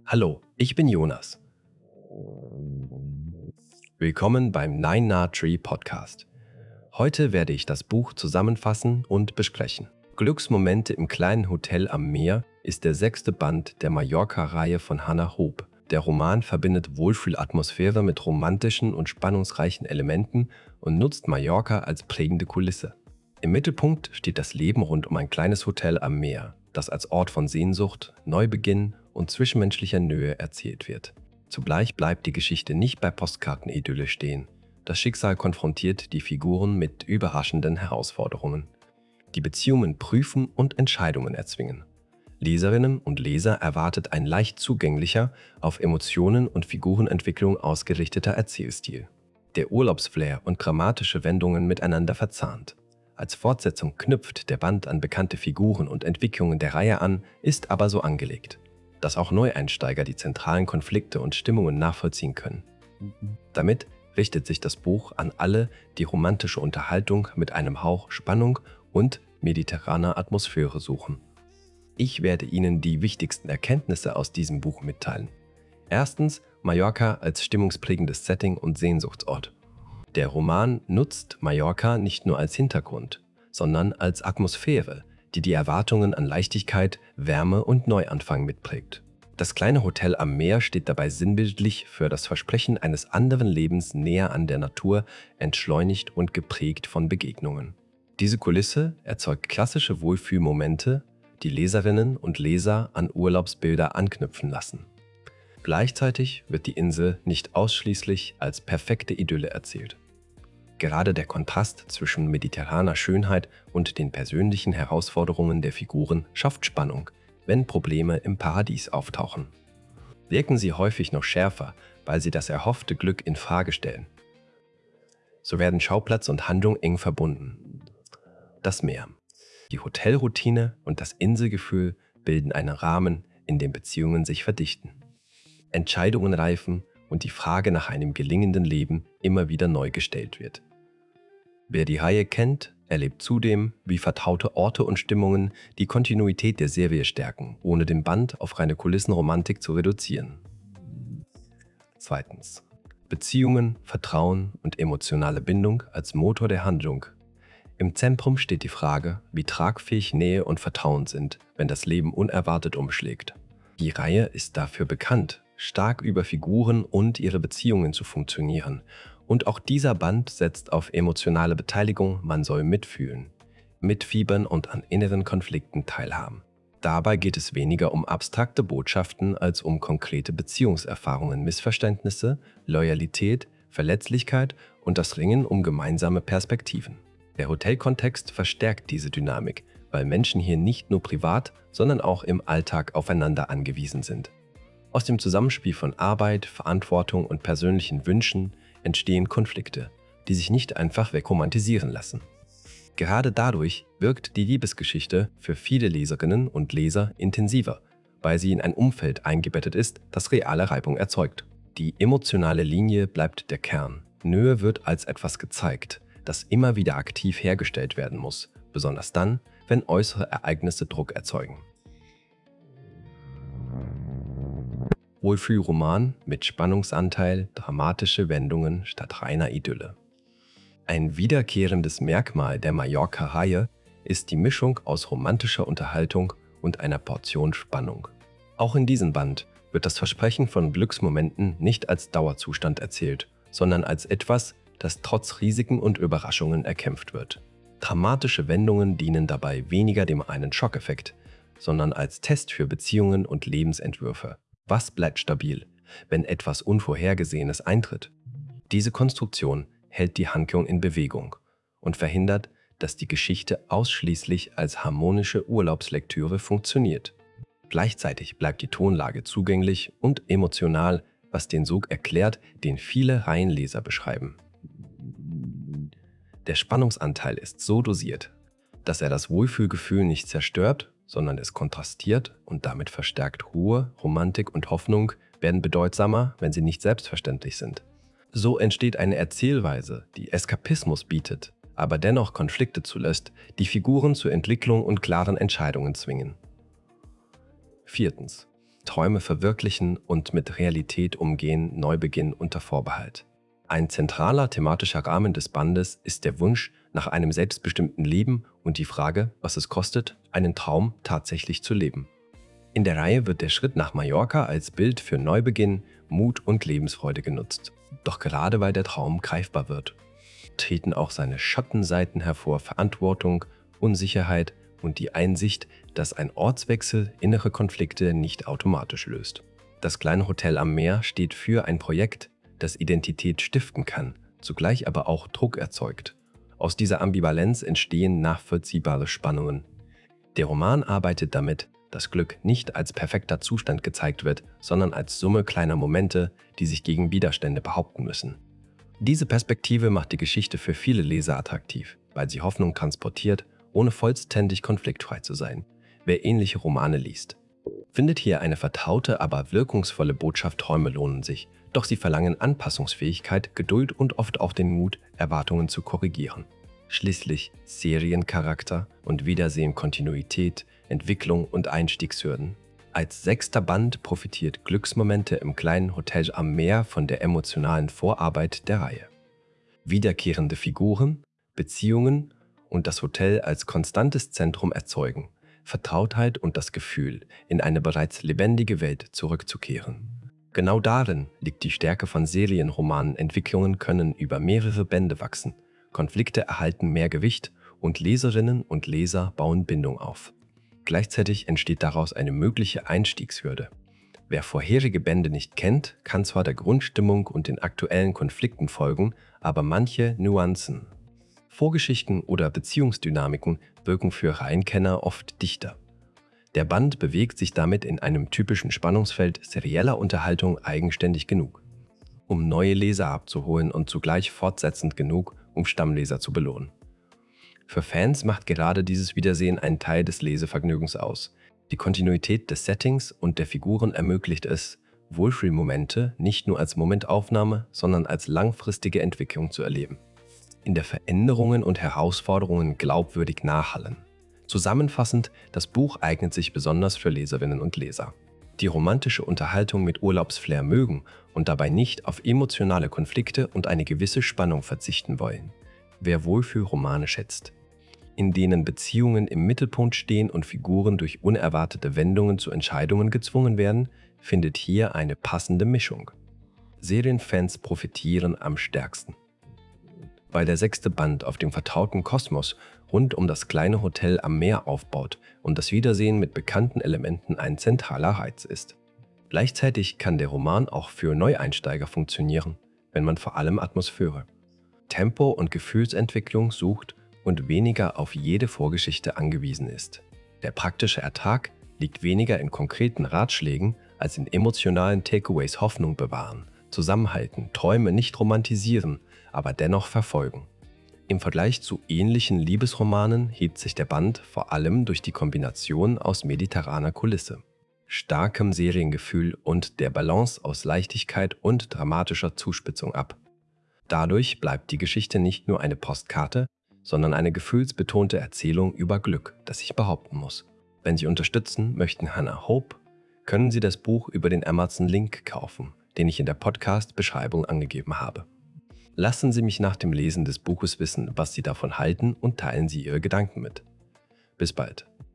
Hallo, ich bin Jonas. Willkommen beim Nine Na Tree Podcast. Heute werde ich das Buch zusammenfassen und besprechen. Glücksmomente im kleinen Hotel am Meer ist der 6. Band der Mallorca-Reihe von Hannah Hope. Der Roman verbindet Wohlfühlatmosphäre mit romantischen und spannungsreichen Elementen und nutzt Mallorca als prägende Kulisse. Im Mittelpunkt steht das Leben rund um ein kleines Hotel am Meer, das als Ort von Sehnsucht, Neubeginn und zwischenmenschlicher Nähe erzählt wird. Zugleich bleibt die Geschichte nicht bei Postkartenidylle stehen. Das Schicksal konfrontiert die Figuren mit überraschenden Herausforderungen, die Beziehungen prüfen und Entscheidungen erzwingen. Leserinnen und Leser erwartet ein leicht zugänglicher, auf Emotionen und Figurenentwicklung ausgerichteter Erzählstil, der Urlaubsflair und dramatische Wendungen miteinander verzahnt. Als Fortsetzung knüpft der Band an bekannte Figuren und Entwicklungen der Reihe an, ist aber so angelegt, dass auch Neueinsteiger die zentralen Konflikte und Stimmungen nachvollziehen können. Damit richtet sich das Buch an alle, die romantische Unterhaltung mit einem Hauch Spannung und mediterraner Atmosphäre suchen. Ich werde Ihnen die wichtigsten Erkenntnisse aus diesem Buch mitteilen. Erstens, Mallorca als stimmungsprägendes Setting und Sehnsuchtsort. Der Roman nutzt Mallorca nicht nur als Hintergrund, sondern als Atmosphäre, die die Erwartungen an Leichtigkeit, Wärme und Neuanfang mitprägt. Das kleine Hotel am Meer steht dabei sinnbildlich für das Versprechen eines anderen Lebens näher an der Natur, entschleunigt und geprägt von Begegnungen. Diese Kulisse erzeugt klassische Wohlfühlmomente, die Leserinnen und Leser an Urlaubsbilder anknüpfen lassen. Gleichzeitig wird die Insel nicht ausschließlich als perfekte Idylle erzählt. Gerade der Kontrast zwischen mediterraner Schönheit und den persönlichen Herausforderungen der Figuren schafft Spannung, wenn Probleme im Paradies auftauchen. Wirken sie häufig noch schärfer, weil sie das erhoffte Glück in Frage stellen. So werden Schauplatz und Handlung eng verbunden. Das Meer. Die Hotelroutine und das Inselgefühl bilden einen Rahmen, in dem Beziehungen sich verdichten, Entscheidungen reifen und die Frage nach einem gelingenden Leben immer wieder neu gestellt wird. Wer die Reihe kennt, erlebt zudem, wie vertraute Orte und Stimmungen die Kontinuität der Serie stärken, ohne den Band auf reine Kulissenromantik zu reduzieren. Zweitens. Beziehungen, Vertrauen und emotionale Bindung als Motor der Handlung. Im Zentrum steht die Frage, wie tragfähig Nähe und Vertrauen sind, wenn das Leben unerwartet umschlägt. Die Reihe ist dafür bekannt, stark über Figuren und ihre Beziehungen zu funktionieren. Und auch dieser Band setzt auf emotionale Beteiligung, man soll mitfühlen, mitfiebern und an inneren Konflikten teilhaben. Dabei geht es weniger um abstrakte Botschaften als um konkrete Beziehungserfahrungen, Missverständnisse, Loyalität, Verletzlichkeit und das Ringen um gemeinsame Perspektiven. Der Hotelkontext verstärkt diese Dynamik, weil Menschen hier nicht nur privat, sondern auch im Alltag aufeinander angewiesen sind. Aus dem Zusammenspiel von Arbeit, Verantwortung und persönlichen Wünschen entstehen Konflikte, die sich nicht einfach wegromantisieren lassen. Gerade dadurch wirkt die Liebesgeschichte für viele Leserinnen und Leser intensiver, weil sie in ein Umfeld eingebettet ist, das reale Reibung erzeugt. Die emotionale Linie bleibt der Kern. Nähe wird als etwas gezeigt, das immer wieder aktiv hergestellt werden muss, besonders dann, wenn äußere Ereignisse Druck erzeugen. Wohlfühlroman mit Spannungsanteil, dramatische Wendungen statt reiner Idylle. Ein wiederkehrendes Merkmal der Mallorca-Reihe ist die Mischung aus romantischer Unterhaltung und einer Portion Spannung. Auch in diesem Band wird das Versprechen von Glücksmomenten nicht als Dauerzustand erzählt, sondern als etwas, das trotz Risiken und Überraschungen erkämpft wird. Dramatische Wendungen dienen dabei weniger dem einen Schockeffekt, sondern als Test für Beziehungen und Lebensentwürfe. Was bleibt stabil, wenn etwas Unvorhergesehenes eintritt? Diese Konstruktion hält die Handlung in Bewegung und verhindert, dass die Geschichte ausschließlich als harmonische Urlaubslektüre funktioniert. Gleichzeitig bleibt die Tonlage zugänglich und emotional, was den Sog erklärt, den viele Reihenleser beschreiben. Der Spannungsanteil ist so dosiert, dass er das Wohlfühlgefühl nicht zerstört, sondern es kontrastiert und damit verstärkt. Ruhe, Romantik und Hoffnung werden bedeutsamer, wenn sie nicht selbstverständlich sind. So entsteht eine Erzählweise, die Eskapismus bietet, aber dennoch Konflikte zulässt, die Figuren zur Entwicklung und klaren Entscheidungen zwingen. Viertens. Träume verwirklichen und mit Realität umgehen, Neubeginn unter Vorbehalt. Ein zentraler thematischer Rahmen des Bandes ist der Wunsch nach einem selbstbestimmten Leben und die Frage, was es kostet, einen Traum tatsächlich zu leben. In der Reihe wird der Schritt nach Mallorca als Bild für Neubeginn, Mut und Lebensfreude genutzt. Doch gerade weil der Traum greifbar wird, treten auch seine Schattenseiten hervor: Verantwortung, Unsicherheit und die Einsicht, dass ein Ortswechsel innere Konflikte nicht automatisch löst. Das kleine Hotel am Meer steht für ein Projekt, das Identität stiften kann, zugleich aber auch Druck erzeugt. Aus dieser Ambivalenz entstehen nachvollziehbare Spannungen. Der Roman arbeitet damit, dass Glück nicht als perfekter Zustand gezeigt wird, sondern als Summe kleiner Momente, die sich gegen Widerstände behaupten müssen. Diese Perspektive macht die Geschichte für viele Leser attraktiv, weil sie Hoffnung transportiert, ohne vollständig konfliktfrei zu sein. Wer ähnliche Romane liest, findet hier eine vertraute, aber wirkungsvolle Botschaft: Träume lohnen sich, doch sie verlangen Anpassungsfähigkeit, Geduld und oft auch den Mut, Erwartungen zu korrigieren. Schließlich Seriencharakter und Wiedersehen, Kontinuität, Entwicklung und Einstiegshürden. Als 6. Band profitiert Glücksmomente im kleinen Hotel am Meer von der emotionalen Vorarbeit der Reihe. Wiederkehrende Figuren, Beziehungen und das Hotel als konstantes Zentrum erzeugen Vertrautheit und das Gefühl, in eine bereits lebendige Welt zurückzukehren. Genau darin liegt die Stärke von Serienromanen. Entwicklungen können über mehrere Bände wachsen, Konflikte erhalten mehr Gewicht und Leserinnen und Leser bauen Bindung auf. Gleichzeitig entsteht daraus eine mögliche Einstiegshürde. Wer vorherige Bände nicht kennt, kann zwar der Grundstimmung und den aktuellen Konflikten folgen, aber manche Nuancen, Vorgeschichten oder Beziehungsdynamiken wirken für Reihenkenner oft dichter. Der Band bewegt sich damit in einem typischen Spannungsfeld serieller Unterhaltung eigenständig genug, um neue Leser abzuholen und zugleich fortsetzend genug, um Stammleser zu belohnen. Für Fans macht gerade dieses Wiedersehen einen Teil des Lesevergnügens aus. Die Kontinuität des Settings und der Figuren ermöglicht es, Wohlfühlmomente nicht nur als Momentaufnahme, sondern als langfristige Entwicklung zu erleben, in der Veränderungen und Herausforderungen glaubwürdig nachhallen. Zusammenfassend, das Buch eignet sich besonders für Leserinnen und Leser, die romantische Unterhaltung mit Urlaubsflair mögen und dabei nicht auf emotionale Konflikte und eine gewisse Spannung verzichten wollen. Wer Wohlfühlromane schätzt, in denen Beziehungen im Mittelpunkt stehen und Figuren durch unerwartete Wendungen zu Entscheidungen gezwungen werden, findet hier eine passende Mischung. Serienfans profitieren am stärksten, weil der 6. Band auf dem vertrauten Kosmos rund um das kleine Hotel am Meer aufbaut und das Wiedersehen mit bekannten Elementen ein zentraler Reiz ist. Gleichzeitig kann der Roman auch für Neueinsteiger funktionieren, wenn man vor allem Atmosphäre, Tempo und Gefühlsentwicklung sucht und weniger auf jede Vorgeschichte angewiesen ist. Der praktische Ertrag liegt weniger in konkreten Ratschlägen als in emotionalen Takeaways: Hoffnung bewahren, zusammenhalten, Träume nicht romantisieren, aber dennoch verfolgen. Im Vergleich zu ähnlichen Liebesromanen hebt sich der Band vor allem durch die Kombination aus mediterraner Kulisse, starkem Seriengefühl und der Balance aus Leichtigkeit und dramatischer Zuspitzung ab. Dadurch bleibt die Geschichte nicht nur eine Postkarte, sondern eine gefühlsbetonte Erzählung über Glück, das sich behaupten muss. Wenn Sie unterstützen möchten Hannah Hope, können Sie das Buch über den Amazon-Link kaufen, den ich in der Podcast-Beschreibung angegeben habe. Lassen Sie mich nach dem Lesen des Buches wissen, was Sie davon halten, und teilen Sie Ihre Gedanken mit. Bis bald.